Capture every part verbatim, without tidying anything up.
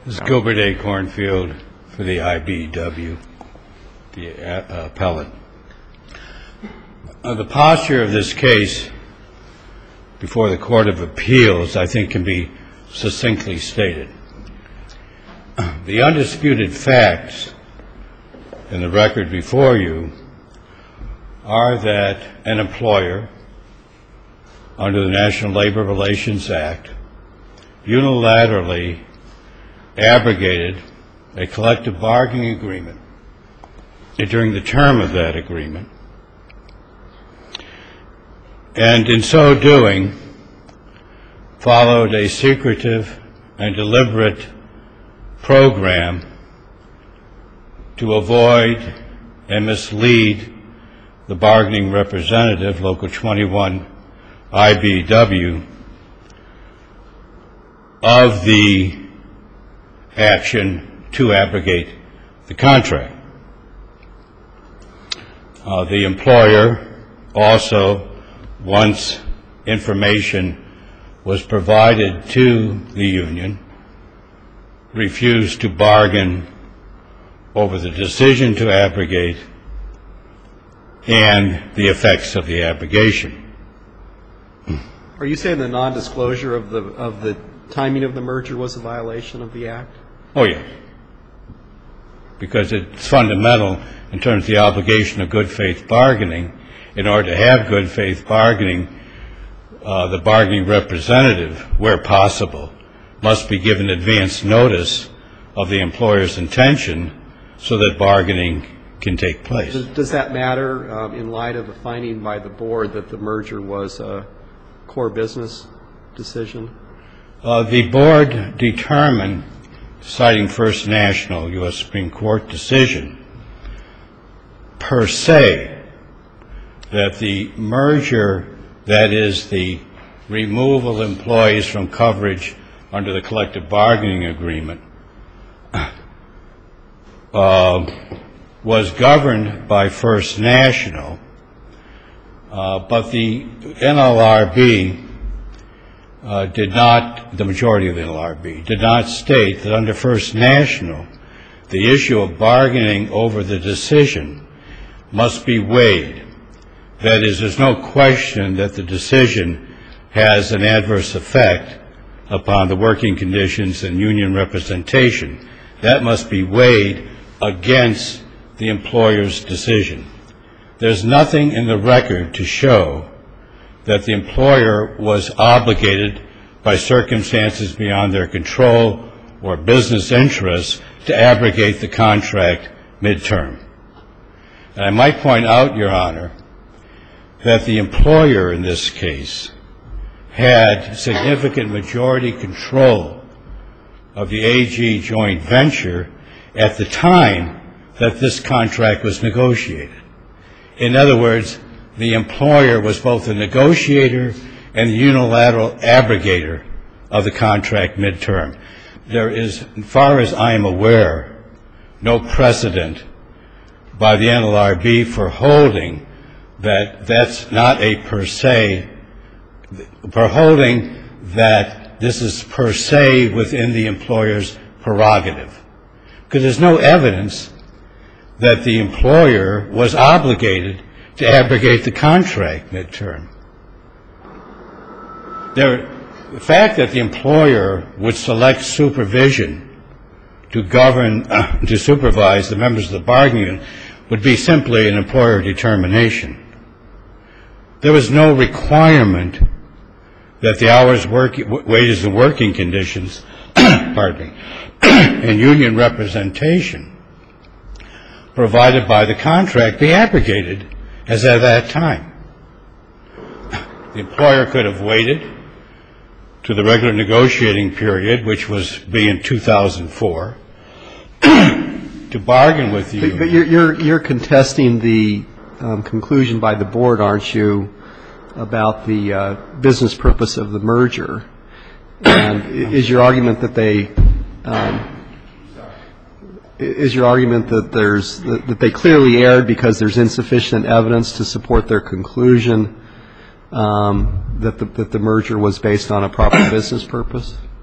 This is Gilbert A. Cornfield for the I B W, the uh, appellate. Uh, the posture of this case before the Court of Appeals, I think, can be succinctly stated. The undisputed facts in the record before you are that an employer, under the National Labor Relations Act, unilaterally abrogated a collective bargaining agreement during the term of that agreement, and in so doing followed a secretive and deliberate program to avoid and mislead the bargaining representative, Local twenty-one I B W, of the action to abrogate the contract. Uh, the employer also, once information was provided to the union, refused to bargain over the decision to abrogate and the effects of the abrogation. Are you saying the non-disclosure of the of the timing of the merger was a violation of the Act? Oh, yes. Because it's fundamental in terms of the obligation of good faith bargaining. In order to have good faith bargaining, uh, the bargaining representative, where possible, must be given advance notice of the employer's intention so that bargaining can take place. Does, does that matter um, in light of the finding by the board that the merger was a core business decision? Uh, the board determined, citing First National U S Supreme Court decision, per se, that the merger, that is the removal of employees from coverage under the collective bargaining agreement, uh, was governed by First National, uh, but the N L R B uh, did not, the majority of the N L R B, did not state that under First National, the issue of bargaining over the decision must be weighed. That is, there's no question that the decision has an adverse effect upon the working conditions and union representation. That must be weighed against the employer's decision. There's nothing in the record to show that the employer was obligated by circumstances beyond their control or business interests to abrogate the contract midterm. And I might point out, Your Honor, that the employer in this case had significant majority control of the A G joint venture at the time that this contract was negotiated. In other words, the employer was both the negotiator and the unilateral abrogator of the contract midterm. There is, as far as I am aware, no precedent by the N L R B for holding that that's not a per se, for holding that this is per se within the employer's prerogative. Because there's no evidence that the employer was obligated to abrogate the contract midterm. There, the fact that the employer would select supervision to govern, uh, to supervise the members of the bargaining unit would be simply an employer determination. There was no requirement that the hours, work, wages, and working conditions, pardon me, and union representation provided by the contract be abrogated as at that time. The employer could have waited to the regular negotiating period, which was be in two thousand four, to bargain with you. But, but you're, you're, you're contesting the um, conclusion by the board, aren't you, about the uh, business purpose of the merger? And is your argument that they um, is your argument that there's that, that they clearly erred because there's insufficient evidence to support their conclusion um, that the that the merger was based on a proper business purpose?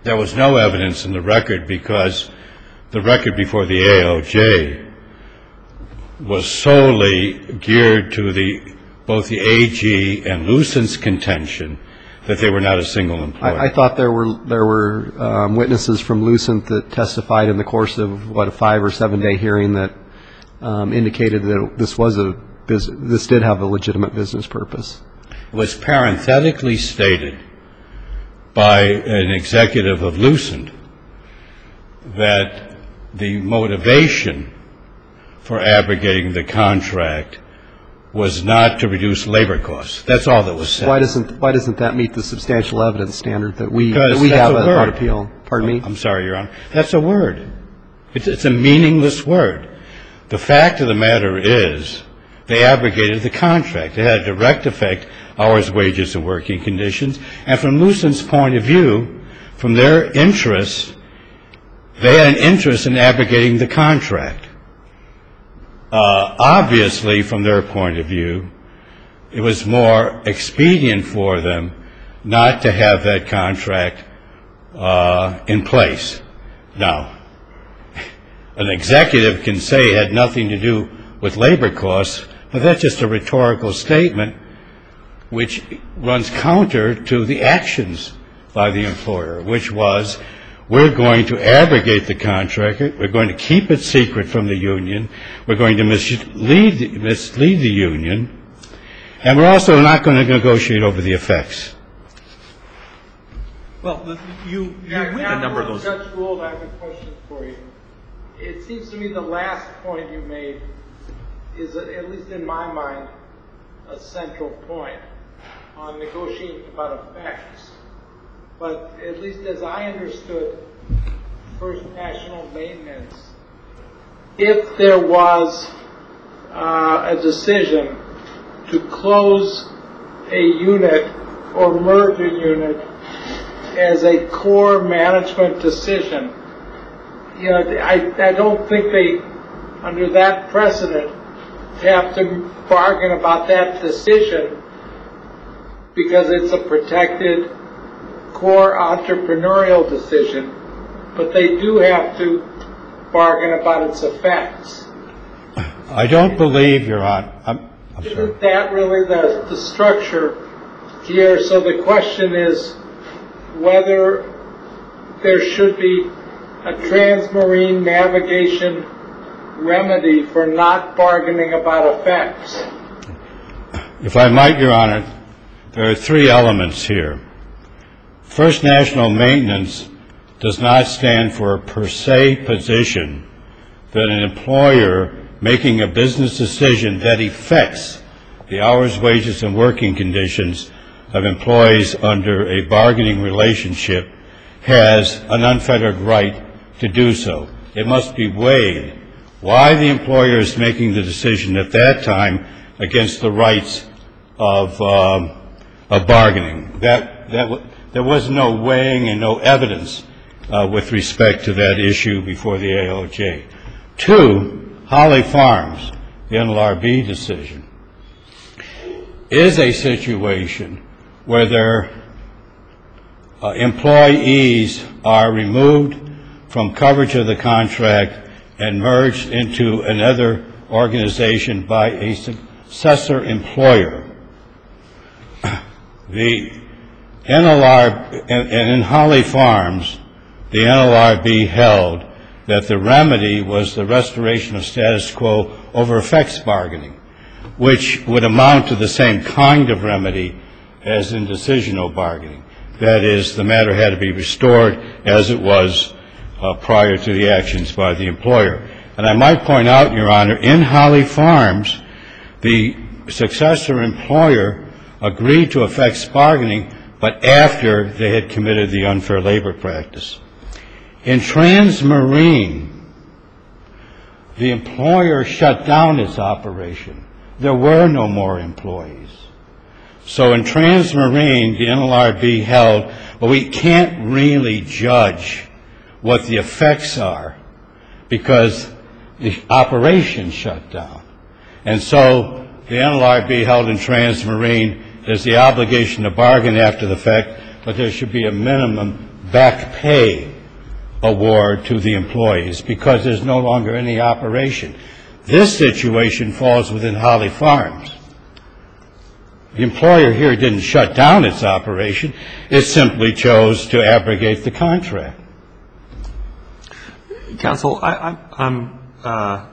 there was no evidence in the record because the record before the A L J was solely geared to the both the A G and Lucent's contention that they were not a single employer. I, I thought there were there were um, witnesses from Lucent that testified in the course of what a five or seven day hearing that um, indicated that this was a business, this did have a legitimate business purpose. It was parenthetically stated by an executive of Lucent that the motivation for abrogating the contract was not to reduce labor costs. That's all that was said. Why doesn't why doesn't that meet the substantial evidence standard that we Because that we that's have a on word. appeal? Pardon me? I'm sorry, Your Honor. That's a word. It's, it's a meaningless word. The fact of the matter is they abrogated the contract. It had a direct effect, hours, wages, and working conditions. And from Lucent's point of view, from their interest, they had an interest in abrogating the contract. Uh, obviously, from their point of view, it was more expedient for them not to have that contract uh, in place. Now, an executive can say it had nothing to do with labor costs, but that's just a rhetorical statement which runs counter to the actions by the employer, which was, we're going to abrogate the contract, we're going to keep it secret from the union, we're going to mislead, mislead the union, and we're also not going to negotiate over the effects. Well, the- you, you Yeah, win a number of those. Judge Gould, I have a question for you. It seems to me the last point you made is, at least in my mind, a central point on negotiating about effects. But at least as I understood First National Maintenance, if there was uh, a decision to close a unit or merge a unit as a core management decision, you know, I, I don't think they, under that precedent, have to bargain about that decision because it's a protected core entrepreneurial decision, but they do have to bargain about its effects. I don't believe, Your Honor. I'm, I'm sorry. Isn't that really the, the structure here? So the question is whether there should be a transmarine navigation remedy for not bargaining about effects. If I might, Your Honor, there are three elements here. First National Maintenance does not stand for a per se position that an employer making a business decision that affects the hours, wages, and working conditions of employees under a bargaining relationship has an unfettered right to do so. It must be weighed why the employer is making the decision at that time against the rights of, um, of bargaining. That, that w- there was no weighing and no evidence uh, with respect to that issue before the A L J. Two, Holly Farms, the N L R B decision, is a situation where their uh, employees are removed from coverage of the contract and merged into another organization by a successor employer. The N L R, and, and in Holly Farms, the N L R B held that the remedy was the restoration of status quo over effects bargaining, which would amount to the same kind of remedy as in decisional bargaining. That is, the matter had to be restored as it was uh, prior to the actions by the employer. And I might point out, Your Honor, in Holly Farms, the successor employer agreed to effects bargaining, but after they had committed the unfair labor practice. In Transmarine, the employer shut down its operation. There were no more employees. So in Transmarine, the N L R B held, well, we can't really judge what the effects are because the operation shut down. And so the N L R B held in Transmarine there's the obligation to bargain after the fact, but there should be a minimum back pay award to the employees because there's no longer any operation. This situation falls within Holly Farms. The employer here didn't shut down its operation. It simply chose to abrogate the contract. Counsel, I, I, I'm, uh,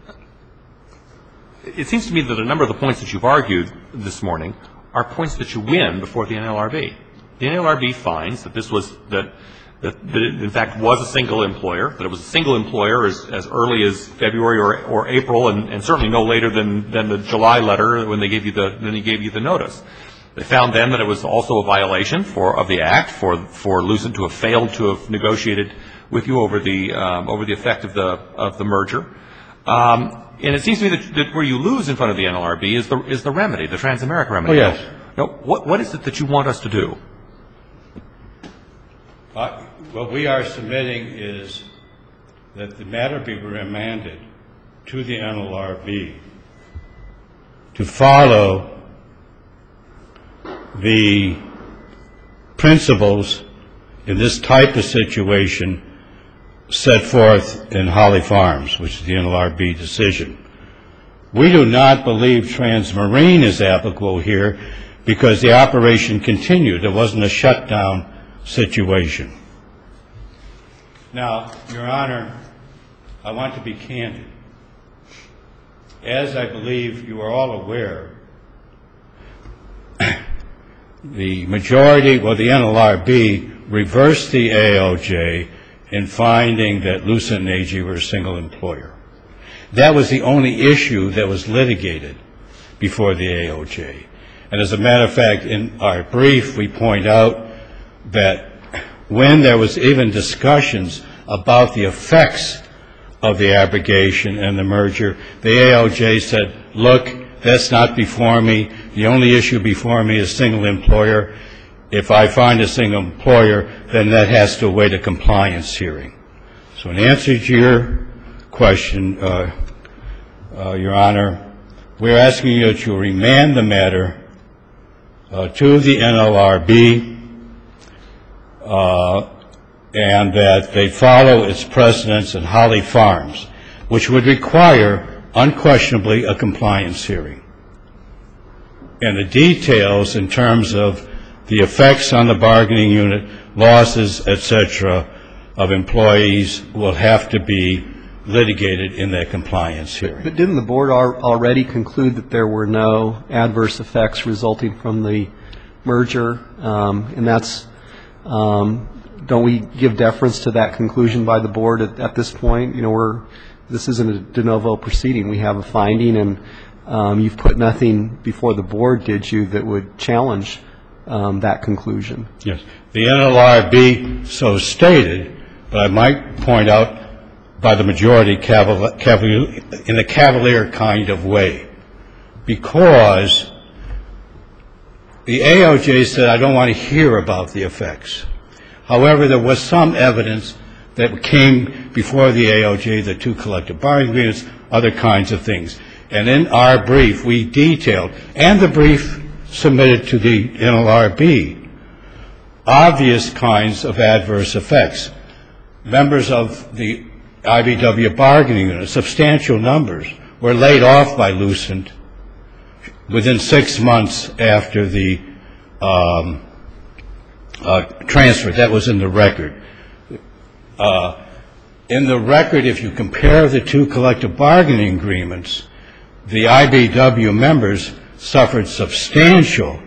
it seems to me that a number of the points that you've argued this morning are points that you win before the N L R B. The N L R B finds that this was, that, that, that it in fact was a single employer, that it was a single employer as, as early as February or, or April, and, and certainly no later than, than the July letter when they gave you the, when they gave you the notice. They found then that it was also a violation for, of the Act for, for Lucent to have failed to have negotiated with you over the, um, over the effect of the, of the merger. Um, and it seems to me that, that where you lose in front of the N L R B is the, is the remedy, the Transamerica remedy. Oh, yes. Now, what, what is it that you want us to do? Uh, what we are submitting is that the matter be remanded to the N L R B to follow the principles in this type of situation set forth in Holly Farms, which is the N L R B decision. We do not believe Transmarine is applicable here because the operation continued. It wasn't a shutdown situation. Now, Your Honor, I want to be candid. As I believe you are all aware, the majority, well, the N L R B reversed the A O J in finding that Lucent and A G were a single employer. That was the only issue that was litigated before the A O J. And as a matter of fact, in our brief, we point out that when there was even discussions about the effects of the abrogation and the merger, the A O J said, look, that's not before me. The only issue before me is single employer. If I find a single employer, then that has to await a compliance hearing. So in answer to your question, uh, uh, Your Honor, we're asking you to remand the matter uh, to the N L R B uh, and that they follow its precedents in Holly Farms, which would require unquestionably a compliance hearing. And the details in terms of the effects on the bargaining unit, losses, et cetera, of employees will have to be litigated in that compliance hearing. But didn't the board al- already conclude that there were no adverse effects resulting from the merger? Um, and that's, um, don't we give deference to that conclusion by the board at, at this point? You know, we're, this isn't a de novo proceeding. We have a finding, and um, you've put nothing before the board, did you, that would challenge um, that conclusion? Yes. The N L R B so stated, but I might point out by the majority cavalier, cavalier, in a cavalier kind of way, because the A O J said, I don't want to hear about the effects. However, there was some evidence that came before the A O J, the two collective bargaining agreements, other kinds of things. And in our brief, we detailed, and the brief submitted to the N L R B, obvious kinds of adverse effects. Members of the I B W bargaining unit, substantial numbers, were laid off by Lucent within six months after the um, uh, transfer. That was in the record. Uh, in the record, if you compare the two collective bargaining agreements, the I B W members suffered substantial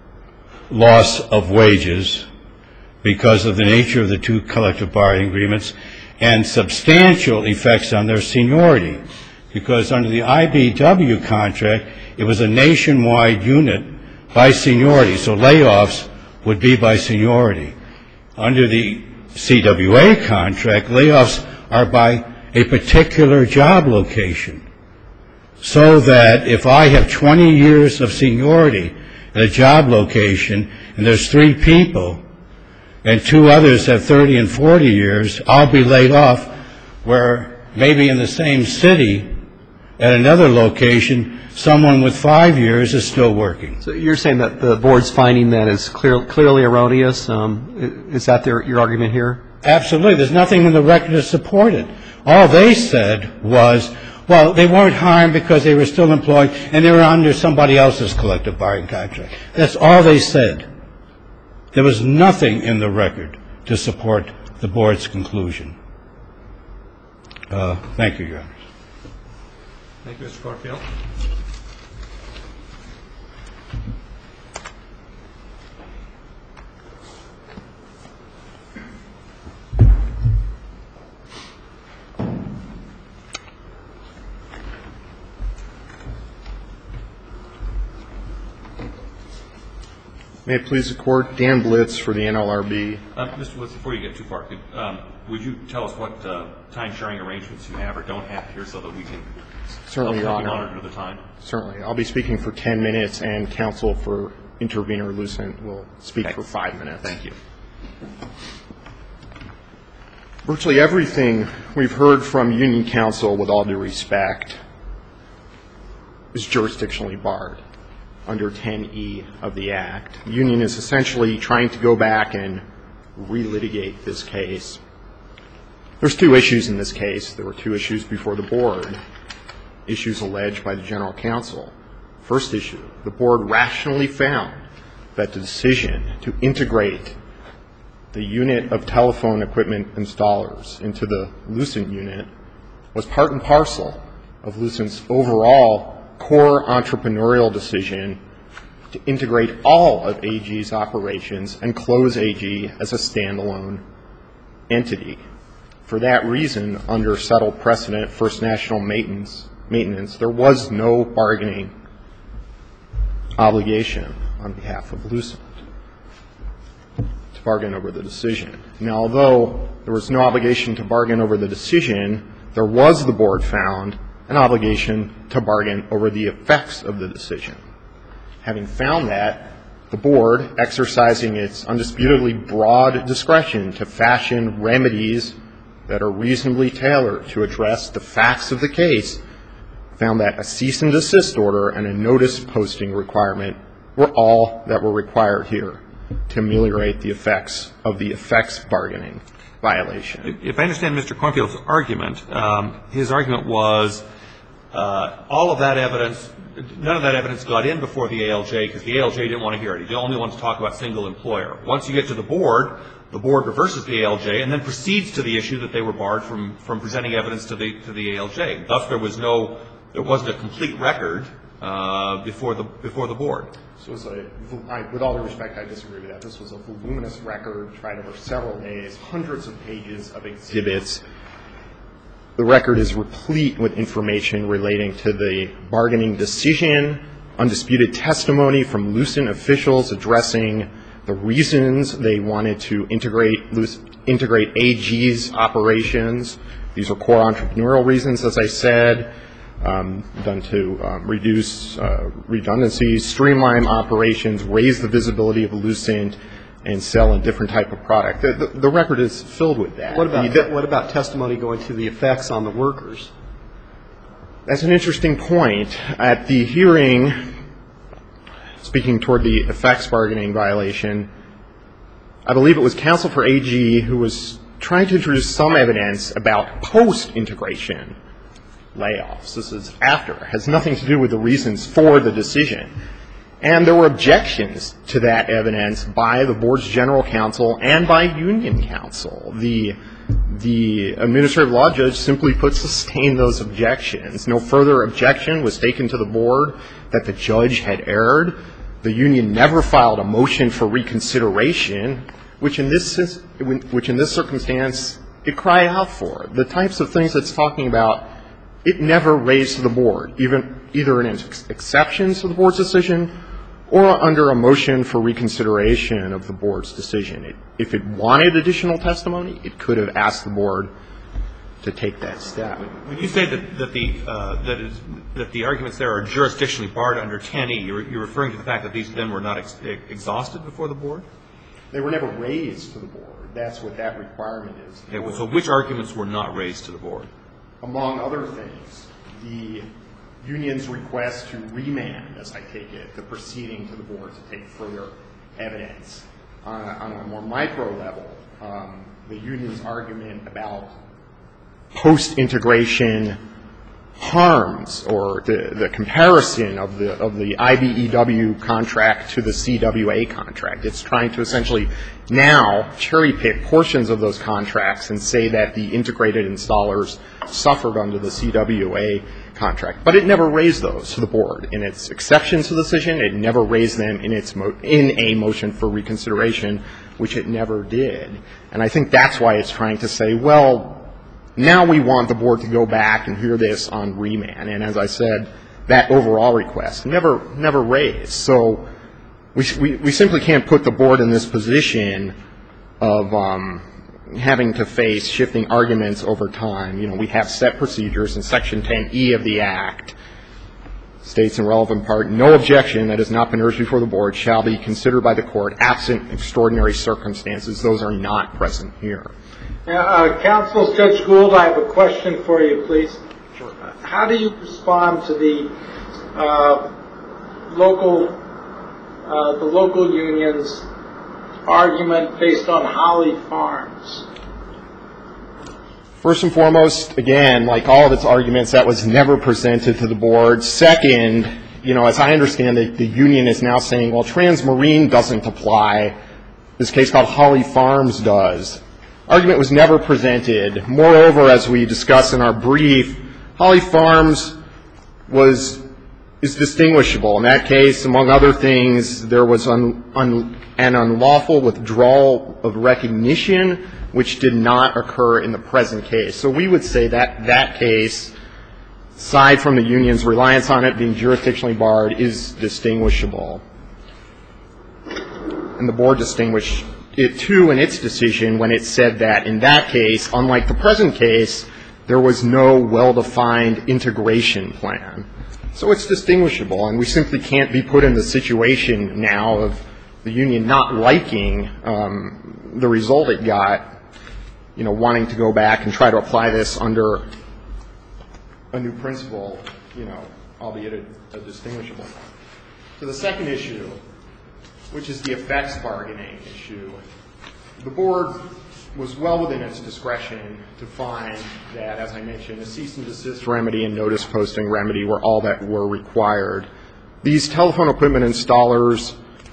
loss of wages because of the nature of the two collective bargaining agreements, and substantial effects on their seniority, because under the I B W contract, it was a nationwide unit by seniority, so layoffs would be by seniority. Under the C W A contract, layoffs are by a particular job location, so that if I have twenty years of seniority at a job location and there's three people and two others have thirty and forty years, I'll be laid off, where maybe in the same city At another location, someone with five years is still working. So you're saying that the board's finding that is clear, clearly erroneous? Um, is that their, your argument here? Absolutely. There's nothing in the record to support it. All they said was, well, they weren't harmed because they were still employed and they were under somebody else's collective bargaining contract. That's all they said. There was nothing in the record to support the board's conclusion. Uh, thank you, Your Honor. Thank you, Mister Cornfield. May it please the Court, Dan Blitz for the N L R B. Uh, Mister Blitz, before you get too far, could, um, would you tell us what uh, time-sharing arrangements you have or don't have here so that we can Certainly, Your Honor. monitor the time? Certainly. I'll be speaking for ten minutes, and counsel for intervener Lucent will speak Okay. for five minutes. Thank you. Virtually everything we've heard from union counsel, with all due respect, is jurisdictionally barred under ten E of the Act. The union is essentially trying to go back and relitigate this case. There's two issues in this case. There were two issues before the board, issues alleged by the general counsel. First issue, the board rationally found that the decision to integrate the unit of telephone equipment installers into the Lucent unit was part and parcel of Lucent's overall core entrepreneurial decision to integrate all of A G's operations and close A G as a standalone entity. For that reason, under settled precedent, First National maintenance, maintenance, there was no bargaining obligation on behalf of Lucent to bargain over the decision. Now, although there was no obligation to bargain over the decision, there was, the board found, an obligation to bargain over the effects of the decision. Having found that, the board, exercising its undisputedly broad discretion to fashion remedies that are reasonably tailored to address the facts of the case, found that a cease and desist order and a notice posting requirement were all that were required here to ameliorate the effects of the effects bargaining violation. If I understand Mister Cornfield's argument, um, his argument was uh, all of that evidence, none of that evidence got in before the A L J because the A L J didn't want to hear it. He only wanted to talk about single employer. Once you get to the board, the board reverses the A L J and then proceeds to the issue that they were barred from, from presenting evidence to the to the A L J. Thus, there was no, there wasn't a complete record uh, before the before the board. So it was a, I, with all due respect, I disagree with that. This was a voluminous record, tried over several days, hundreds of pages of exhibits. The record is replete with information relating to the bargaining decision, undisputed testimony from Lucent officials addressing the reasons they wanted to integrate integrate A G's operations. These are core entrepreneurial reasons, as I said, um, done to um, reduce uh, redundancies, streamline operations, raise the visibility of Lucent, and sell a different type of product. The, the, the record is filled with that. What about, the, what about testimony going to the effects on the workers? That's an interesting point. At the hearing, speaking toward the effects bargaining violation, I believe it was counsel for A G who was trying to introduce some evidence about post-integration layoffs. This is after. It has nothing to do with the reasons for the decision. And there were objections to that evidence by the board's general counsel and by union counsel. The The administrative law judge simply put sustained those objections. No further objection was taken to the board that the judge had erred. The union never filed a motion for reconsideration, which in this which in this circumstance it cried out for. The types of things it's talking about, it never raised to the board, even either in its exceptions to the board's decision or under a motion for reconsideration of the board's decision. It, if it wanted additional testimony, it could have asked the board to take that step. When you say that, that, the, uh, that, is, that the arguments there are jurisdictionally barred under ten E, you're, you're referring to the fact that these then were not ex- exhausted before the board? They were never raised to the board. That's what that requirement is. Okay, well, so which arguments were not raised to the board? Among other things, the union's request to remand, as I take it, the proceeding to the board to take further evidence. Uh, on a more micro level, um, the union's argument about post-integration harms, or the, the comparison of the of the I B E W contract to the C W A contract. It's trying to essentially now cherry pick portions of those contracts and say that the integrated installers suffered under the C W A contract. But it never raised those to the board in its exceptions to the decision. It never raised them in its mo- in a motion for reconsideration, which it never did. And I think that's why it's trying to say, well, now we want the board to go back and hear this on remand. And as I said, that overall request never never raised. So we we, we simply can't put the board in this position of um, having to face shifting arguments over time. You know, we have set procedures, in Section ten E of the Act states in relevant part, no objection that has not been urged before the board shall be considered by the court absent extraordinary circumstances. Those are not present here. Now, uh, Counsel Judge Gould, I have a question for you, please. Sure. How do you respond to the uh, local, uh, the local union's argument based on Holly Farms? First and foremost, again, like all of its arguments, that was never presented to the board. Second, you know, as I understand it, the union is now saying, well, Transmarine doesn't apply. This case called Holly Farms does. Argument was never presented. Moreover, as we discussed in our brief, Holly Farms was is distinguishable. In that case, among other things, there was un, un, an unlawful withdrawal of recognition, which did not occur in the present case. So we would say that that case, aside from the union's reliance on it being jurisdictionally barred, is distinguishable. And the board distinguished it, too, in its decision when it said that in that case, unlike the present case, there was no well-defined integration plan. So it's distinguishable, and we simply can't be put in the situation now of the union not liking um, the result it got, you know, wanting to go back and try to apply this under a new principle, you know, albeit a, a distinguishable one. So the second issue, which is the effects bargaining issue, the board was well within its discretion to find that, as I mentioned, a cease and desist remedy and notice posting remedy were all that were required. These telephone equipment installers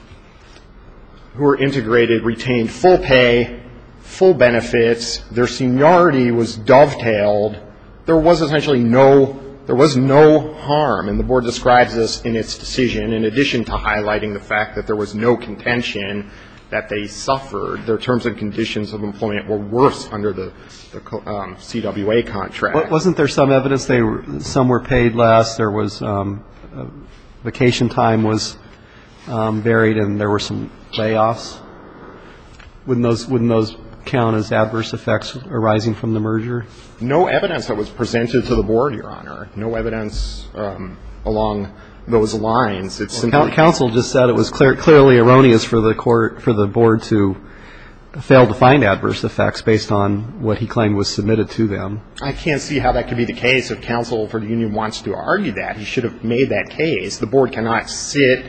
who were integrated retained full pay, full benefits. Their seniority was dovetailed. There was essentially no There was no harm, and the board describes this in its decision, in addition to highlighting the fact that there was no contention that they suffered. Their terms and conditions of employment were worse under the, the um, C W A contract. Wasn't there some evidence they were, some were paid less? There was um, uh, vacation time was um, varied, and there were some layoffs. Wouldn't those wouldn't those count as adverse effects arising from the merger? No evidence that was presented to the board, Your Honor. No evidence um, along those lines. It's well, simply counsel just said it was clear, clearly erroneous for the court, for the board to fail to find adverse effects based on what he claimed was submitted to them. I can't see how that could be the case if counsel for the union wants to argue that. He should have made that case. The board cannot sit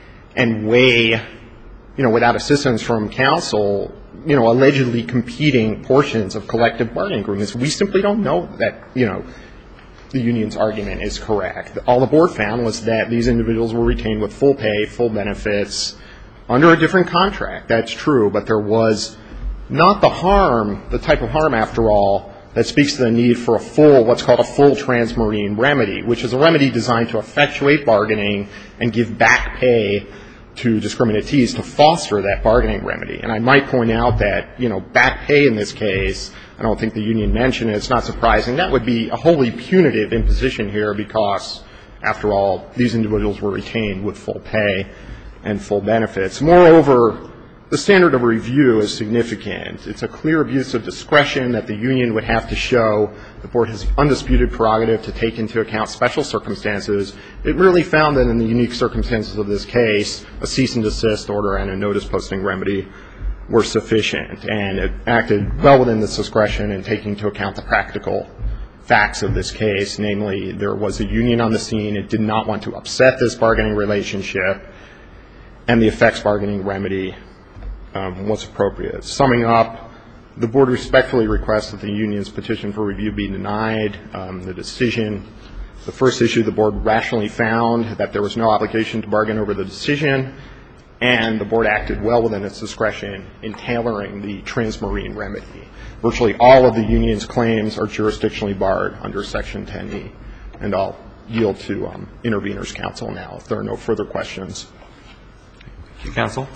and weigh, you know, without assistance from counsel, you know, allegedly competing portions of collective bargaining agreements. We simply don't know that, you know, the union's argument is correct. All the board found was that these individuals were retained with full pay, full benefits, under a different contract. That's true, but there was not the harm, the type of harm, after all, that speaks to the need for a full, what's called a full Transmarine remedy, which is a remedy designed to effectuate bargaining and give back pay to discriminatees to foster that bargaining remedy. And I might point out that, you know, back pay in this case, I don't think the union mentioned it, it's not surprising, that would be a wholly punitive imposition here because, after all, these individuals were retained with full pay and full benefits. Moreover, the standard of review is significant. It's a clear abuse of discretion that the union would have to show. The board has undisputed prerogative to take into account special circumstances. It merely found that in the unique circumstances of this case, a cease and desist order and a notice posting remedy were sufficient, and it acted well within this discretion in taking into account the practical facts of this case, namely there was a union on the scene. It did not want to upset this bargaining relationship, and the effects bargaining remedy um, was appropriate. Summing up, the board respectfully requests that the union's petition for review be denied. Um, the decision, the first issue, the board rationally found that there was no obligation to bargain over the decision, and the board acted well within its discretion in tailoring the transmarine remedy. Virtually all of the union's claims are jurisdictionally barred under Section ten E, and I'll yield to um, interveners' counsel now if there are no further questions. Thank you, counsel.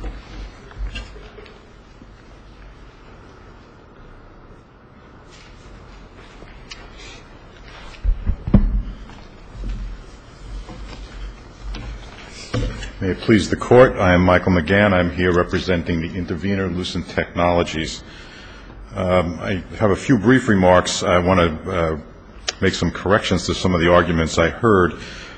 May it please the Court, I am Michael McGann. I'm here representing the intervener, Lucent Technologies. Um, I have a few brief remarks. I want to uh, make some corrections to some of the arguments I heard.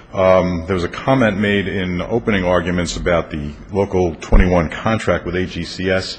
Um, there was a comment made in opening arguments about the Local twenty-one contract with A G C S.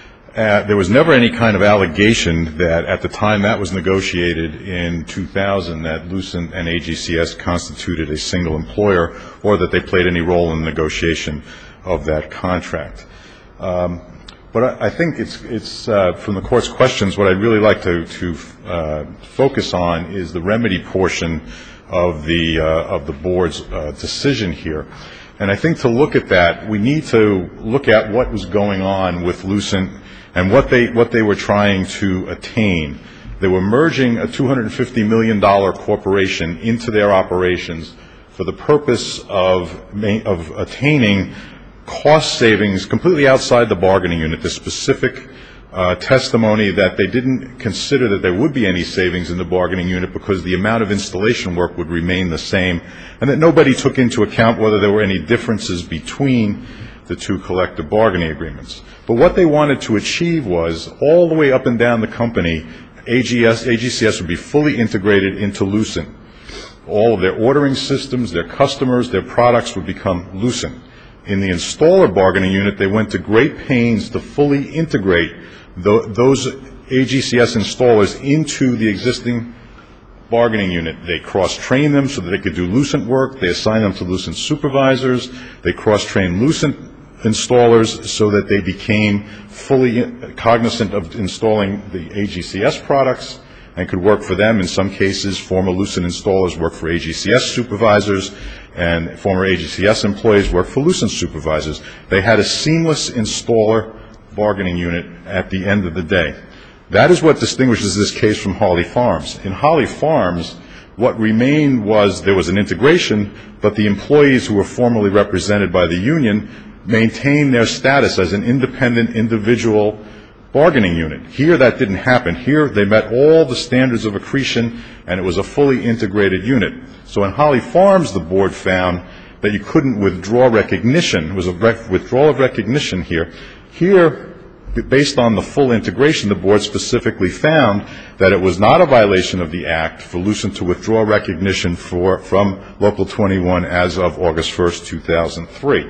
Uh, there was never any kind of allegation that at the time that was negotiated in two thousand that Lucent and A G C S constituted a single employer or that they played any role in the negotiation of that contract. Um, but I, I think it's, it's uh, from the Court's questions, what I'd really like to, to uh, focus on is the remedy portion of the, uh, of the Board's uh, decision here. And I think to look at that, we need to look at what was going on with Lucent and what they what they were trying to attain. They were merging a two hundred fifty million dollars corporation into their operations for the purpose of of attaining cost savings completely outside the bargaining unit. The specific uh, testimony that they didn't consider that there would be any savings in the bargaining unit because the amount of installation work would remain the same, and that nobody took into account whether there were any differences between the two collective bargaining agreements. But what they wanted to achieve was all the way up and down the company, A G S, A G C S would be fully integrated into Lucent. All of their ordering systems, their customers, their products would become Lucent. In the installer bargaining unit, they went to great pains to fully integrate the, those A G C S installers into the existing bargaining unit. They cross-trained them so that they could do Lucent work. They assigned them to Lucent supervisors. They cross-trained Lucent installers so that they became fully cognizant of installing the A G C S products and could work for them. In some cases, former Lucent installers worked for A G C S supervisors, and former A G C S employees worked for Lucent supervisors. They had a seamless installer bargaining unit at the end of the day. That is what distinguishes this case from Harley Farms. In Harley Farms, what remained was there was an integration, but the employees who were formerly represented by the union maintain their status as an independent individual bargaining unit. Here that didn't happen. Here they met all the standards of accretion, and it was a fully integrated unit. So in Holly Farms, the board found that you couldn't withdraw recognition. It was a rec- withdrawal of recognition here. Here, based on the full integration, the board specifically found that it was not a violation of the Act for Lucent to withdraw recognition for, from Local twenty-one as of August first, two thousand three.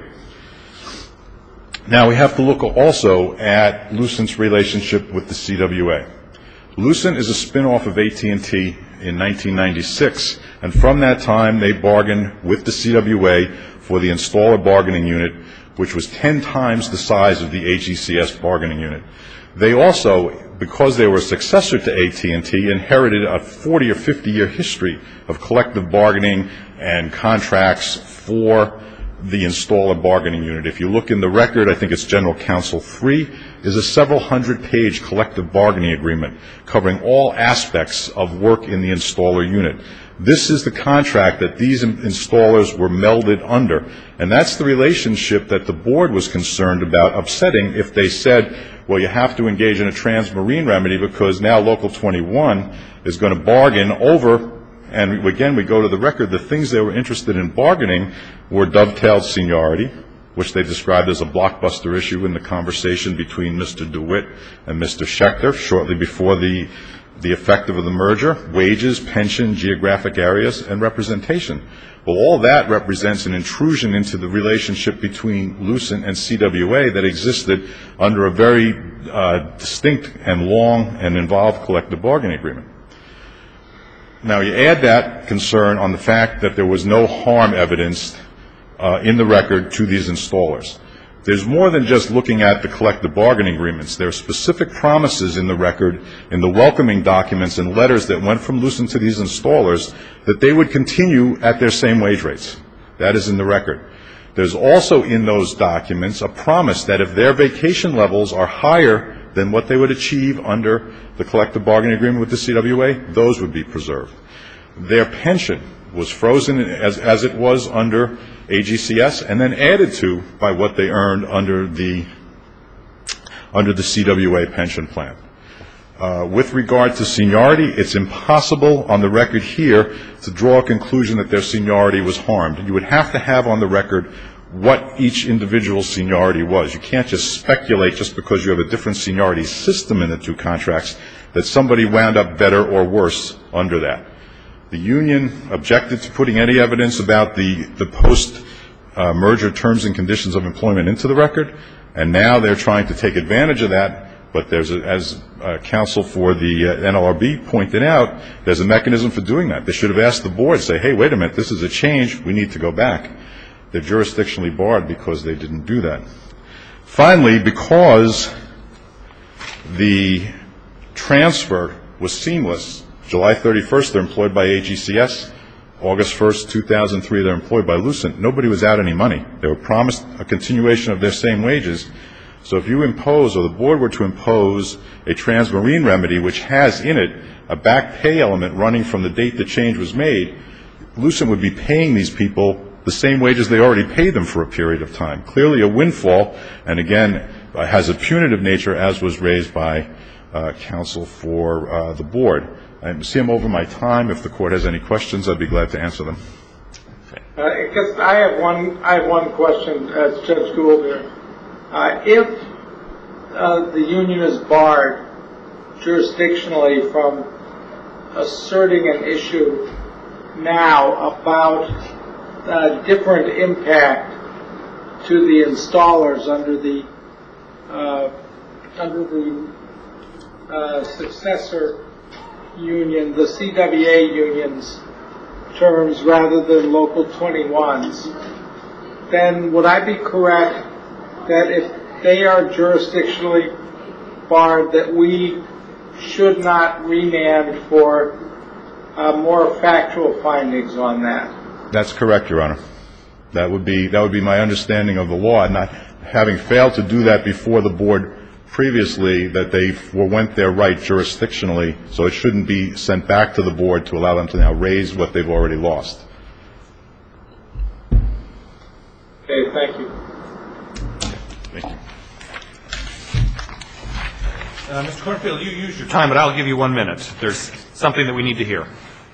Now, we have to look also at Lucent's relationship with the C W A. Lucent is a spin-off of A T and T in nineteen ninety-six, and from that time they bargained with the C W A for the installer bargaining unit, which was ten times the size of the A G C S bargaining unit. They also, because they were a successor to A T and T, inherited a forty or fifty year history of collective bargaining and contracts for the installer bargaining unit. If you look in the record, I think it's General Counsel three, is a several hundred page collective bargaining agreement covering all aspects of work in the installer unit. This is the contract that these installers were melded under, and that's the relationship that the board was concerned about upsetting if they said, well, you have to engage in a transmarine remedy because now Local twenty-one is going to bargain over. And again, we go to the record, the things they were interested in bargaining were dovetailed seniority, which they described as a blockbuster issue in the conversation between Mister DeWitt and Mister Schechter shortly before the, the effective of the merger, wages, pension, geographic areas, and representation. Well, all that represents an intrusion into the relationship between Lucent and C W A that existed under a very uh, distinct and long and involved collective bargaining agreement. Now, you add that concern on the fact that there was no harm evidenced uh, in the record to these installers. There's more than just looking at the collective bargaining agreements. There are specific promises in the record, in the welcoming documents and letters that went from Lucent to these installers, that they would continue at their same wage rates. That is in the record. There's also in those documents a promise that if their vacation levels are higher than what they would achieve under the collective bargaining agreement with the C W A, those would be preserved. Their pension was frozen as, as it was under A G C S and then added to by what they earned under the, under the C W A pension plan. Uh, with regard to seniority, it's impossible on the record here to draw a conclusion that their seniority was harmed. You would have to have on the record what each individual's seniority was. You can't just speculate just because you have a different seniority system in the two contracts that somebody wound up better or worse under that. The union objected to putting any evidence about the, the post-merger uh, terms and conditions of employment into the record, and now they're trying to take advantage of that. But there's, a, as uh, counsel for the uh, N L R B pointed out, there's a mechanism for doing that. They should have asked the board, say, hey, wait a minute, this is a change, we need to go back. They're jurisdictionally barred because they didn't do that. Finally, because the transfer was seamless, July thirty-first, they're employed by A G C S. August first, two thousand three, they're employed by Lucent. Nobody was out any money. They were promised a continuation of their same wages. So if you impose, or the board were to impose, a transmarine remedy which has in it a back pay element running from the date the change was made, Lucent would be paying these people the same wages they already paid them for a period of time. Clearly a windfall, and again, uh, has a punitive nature, as was raised by uh, counsel for uh, the board. I see I'm over my time. If the court has any questions, I'd be glad to answer them. Uh, I guess I have one. I have one question, as Judge Gould here. Uh, if uh, the union is barred jurisdictionally from asserting an issue now about uh, different impact to the installers under the uh, under the uh, successor union, the C W A union's terms rather than Local twenty-one's, then would I be correct that if they are jurisdictionally barred, that we should not remand for uh, more factual findings on that? That's correct, Your Honor. That would be that would be my understanding of the law, and not having failed to do that before the board previously, that they went their right jurisdictionally, so it shouldn't be sent back to the board to allow them to now raise what they've already lost. Okay, thank you. Thank you. Uh, Mister Cornfield, you used your time, but I'll give you one minute. There's something that we need to hear.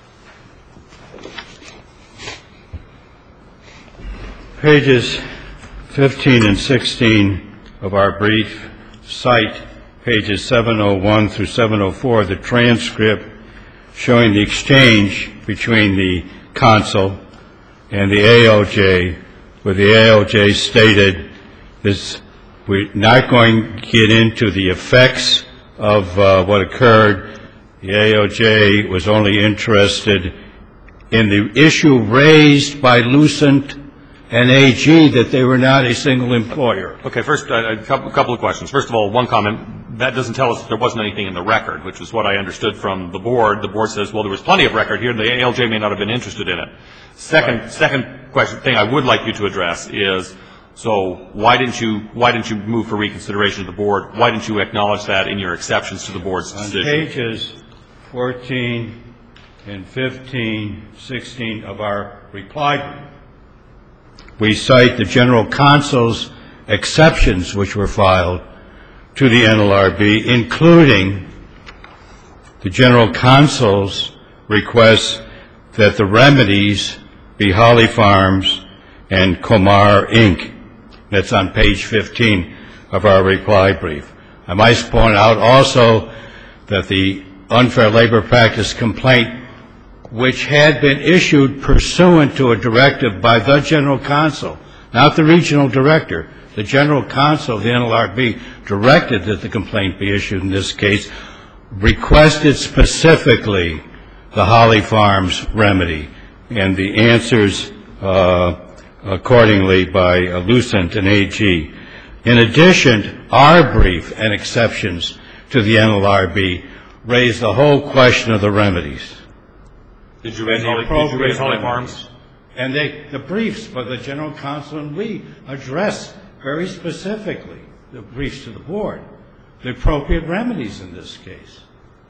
Pages fifteen and sixteen of our brief cite pages seven oh one through seven oh four of the transcript showing the exchange between the consul and the A L J, where the A L J stated this, we're not going to get into the effects of uh, what occurred. The A L J was only interested in the issue raised by Lucent and A G that they were not a single employer. Okay, first, uh, a couple, couple of questions. First of all, one comment, that doesn't tell us that there wasn't anything in the record, which is what I understood from the board. The board says, well, there was plenty of record here, and the A L J may not have been interested in it. Second, right. second question, thing I would like you to address is, so why didn't you, why didn't you move for reconsideration of the board? Why didn't you acknowledge that in your exceptions to the board's decision? On pages fourteen and fifteen, sixteen of our reply brief, we cite the general counsel's exceptions which were filed to the N L R B, including the general counsel's request that the remedies be Holly Farms and Comar Incorporated. That's on page fifteen of our reply brief. I might point out also that the unfair labor practice complaint, which had been issued pursuant to a directive by the general counsel, not the regional director. The general counsel of the N L R B directed that the complaint be issued in this case, requested specifically the Holly Farms remedy, and the answers uh, accordingly by uh, Lucent and A G. In addition, our brief and exceptions to the N L R B raise the whole question of the remedies. Did you raise And the Holly, did you raise appropriate Holly remedies. Farms? And they, the briefs by the General Counsel and we address very specifically, the briefs to the board, the appropriate remedies in this case.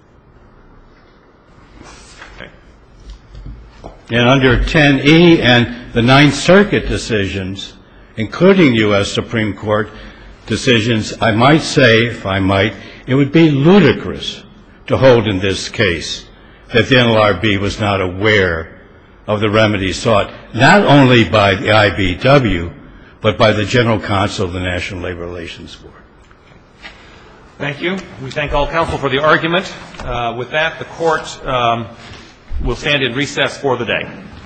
Okay. And under ten E and the Ninth Circuit decisions, including U S Supreme Court decisions, I might say, if I might, it would be ludicrous to hold in this case that the N L R B was not aware of the remedies sought, not only by the I B W, but by the General Counsel of the National Labor Relations Board. Thank you. We thank all counsel for the argument. Uh, with that, the court um, will stand in recess for the day.